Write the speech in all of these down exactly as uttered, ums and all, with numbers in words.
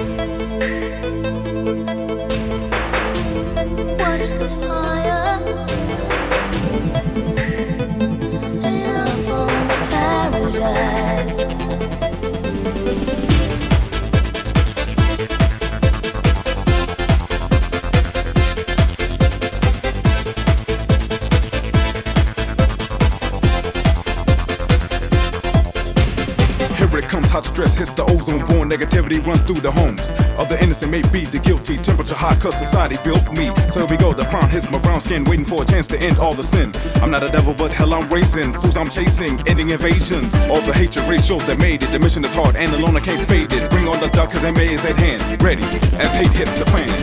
Watch the fire in a false paradise. Here it comes, hot stress hits the ozone born, negativity runs through the homes of the innocent, may be the guilty. Temperature high cause society built me. So here we go, the crown hits my brown skin, waiting for a chance to end all the sin. I'm not a devil, but hell I'm racing. Fools I'm chasing, ending invasions. All the hatred ratios that made it. The mission is hard and alone I can't fade it. Bring on the dark cause M A is at hand. Ready as hate hits the fan.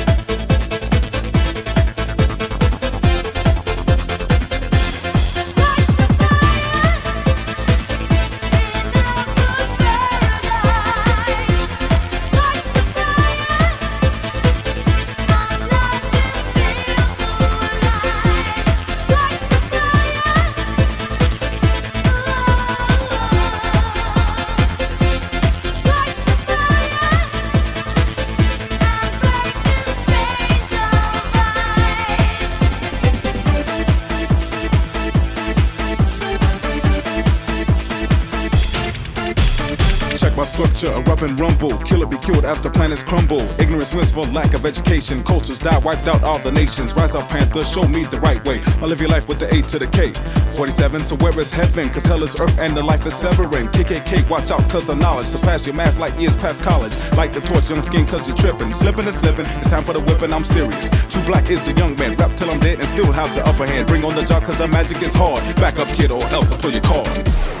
Check my structure, a rub and rumble. Killer be killed as the planets crumble. Ignorance wins for lack of education. Cultures die, wiped out all the nations. Rise up, Panther, show me the right way. I live your life with the A to the K. forty-seven, so where is heaven? Cause hell is earth and the life is severing. K K K, watch out cause of knowledge. Surpass your math like years past college. Light the torch, young skin cause you're tripping. Slipping and slipping, it's time for the whipping, I'm serious. True black is the young man. Rap till I'm dead and still have the upper hand. Bring on the job cause the magic is hard. Back up kid or else I'll pull your cards.